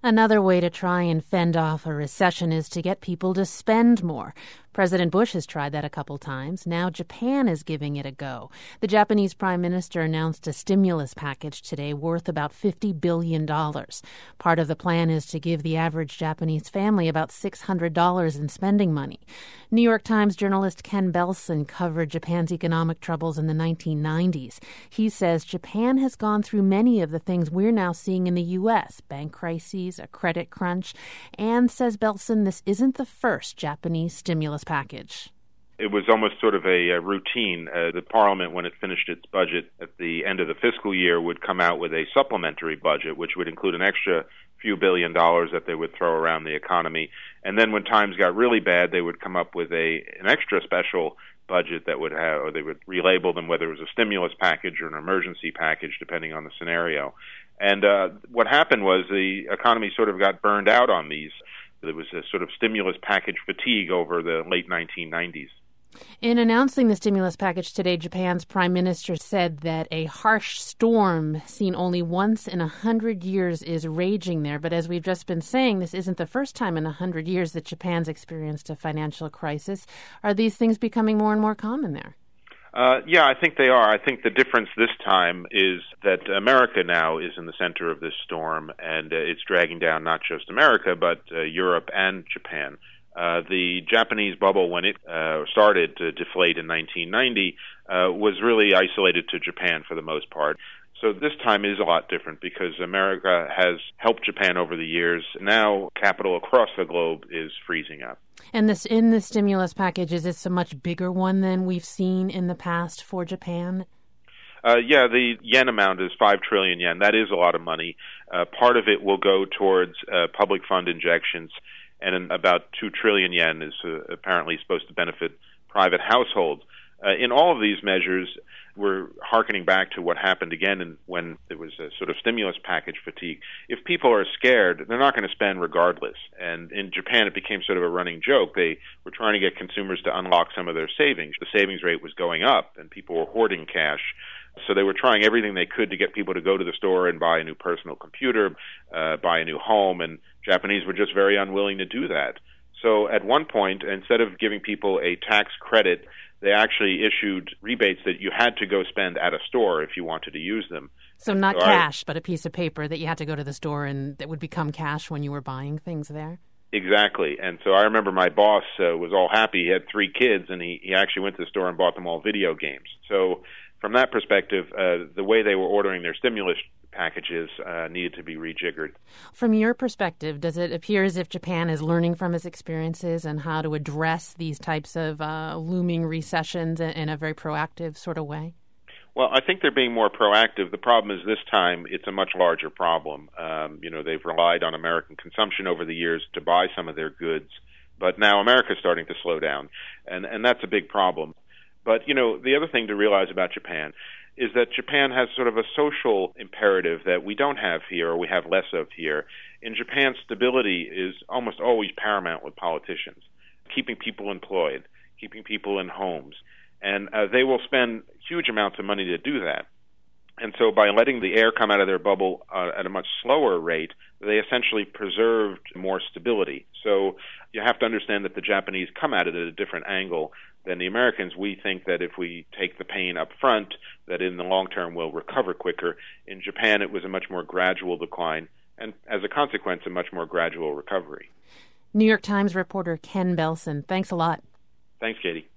Another way to try and fend off a recession is to get people to spend more. President Bush has tried that a couple times. Now Japan is giving it a go. The Japanese prime minister announced a stimulus package today worth about $50 billion. Part of the plan is to give the average Japanese family about $600 in spending money. New York Times journalist Ken Belson covered Japan's economic troubles in the 1990s. He says Japan has gone through many of the things we're now seeing in the U.S., bank crises, a credit crunch, and, says Belson, this isn't the first Japanese stimulus package. It was almost sort of a routine. The Parliament, when it finished its budget at the end of the fiscal year, would come out with a supplementary budget, which would include an extra few $1 billion that they would throw around the economy. And then when times got really bad, they would come up with an extra special budget that would have, or they would relabel them whether it was a stimulus package or an emergency package, depending on the scenario. And what happened was the economy sort of got burned out on these. There was a sort of stimulus package fatigue over the late 1990s. In announcing the stimulus package today, Japan's prime minister said that a harsh storm seen only once in 100 years is raging there. But as we've just been saying, this isn't the first time in 100 years that Japan's experienced a financial crisis. Are these things becoming more and more common there? Yeah, I think they are. I think the difference this time is that America now is in the center of this storm, and it's dragging down not just America, but Europe and Japan. The Japanese bubble, when it started to deflate in 1990, was really isolated to Japan for the most part. So this time is a lot different because America has helped Japan over the years. Now capital across the globe is freezing up. And this in the stimulus package, is this a much bigger one than we've seen in the past for Japan? Yeah, the yen amount is 5 trillion yen. That is a lot of money. Part of it will go towards public fund injections, and about 2 trillion yen is apparently supposed to benefit private households. In all of these measures, we're hearkening back to what happened again when there was a sort of stimulus package fatigue. If people are scared, they're not going to spend regardless. And in Japan, it became sort of a running joke. They were trying to get consumers to unlock some of their savings. The savings rate was going up, and people were hoarding cash. So they were trying everything they could to get people to go to the store and buy a new personal computer, buy a new home, and Japanese were just very unwilling to do that. So at one point, instead of giving people a tax credit, they actually issued rebates that you had to go spend at a store if you wanted to use them. So not cash, but a piece of paper that you had to go to the store and that would become cash when you were buying things there? Exactly. And so I remember my boss was all happy. He had 3 kids, and he actually went to the store and bought them all video games. So from that perspective, the way they were ordering their stimulus packages needed to be rejiggered. From your perspective, does it appear as if Japan is learning from its experiences and how to address these types of looming recessions in a very proactive sort of way? Well, I think they're being more proactive. The problem is this time it's a much larger problem. They've relied on American consumption over the years to buy some of their goods, but now America's starting to slow down, and that's a big problem. But, the other thing to realize about Japan is that Japan has sort of a social imperative that we don't have here, or we have less of here. In Japan, stability is almost always paramount with politicians, keeping people employed, keeping people in homes. And they will spend huge amounts of money to do that. And so by letting the air come out of their bubble at a much slower rate, they essentially preserved more stability. So you have to understand that the Japanese come at it at a different angle than the Americans. We think that if we take the pain up front, that in the long term we'll recover quicker. In Japan, it was a much more gradual decline, and as a consequence, a much more gradual recovery. New York Times reporter Ken Belson, thanks a lot. Thanks, Katie.